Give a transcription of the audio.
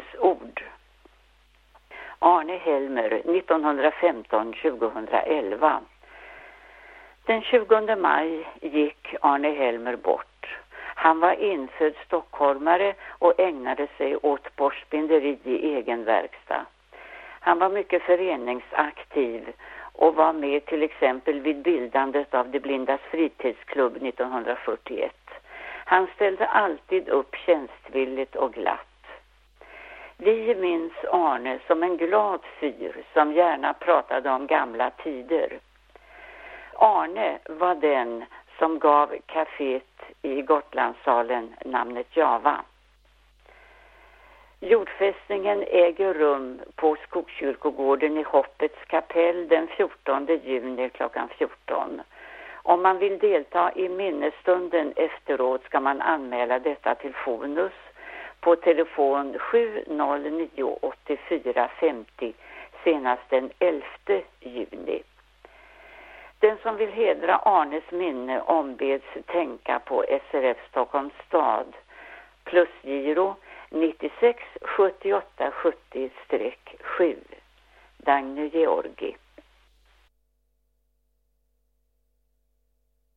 minnesord. Arne Helmer 1915-2011. Den 20 maj gick Arne Helmer bort. Han var infödd stockholmare och ägnade sig åt borstbinderi i egen verkstad. Han var mycket föreningsaktiv och var med till exempel vid bildandet av De blindas fritidsklubb 1941. Han ställde alltid upp tjänstvilligt och glatt. Vi minns Arne som en glad fyr som gärna pratade om gamla tider. Arne var den som gav kaféet i Gotlandssalen namnet Java. Jordfästningen äger rum på Skogskyrkogården i Hoppets kapell den 14 juni klockan 14. Om man vill delta i minnesstunden efteråt ska man anmäla detta till Fonus på telefon 709 84 50 senast den 11 juni. Den som vill hedra Arnes minne ombeds tänka på SRF Stockholms stad plusgiro 96 78 70-7 Dagny Georgi.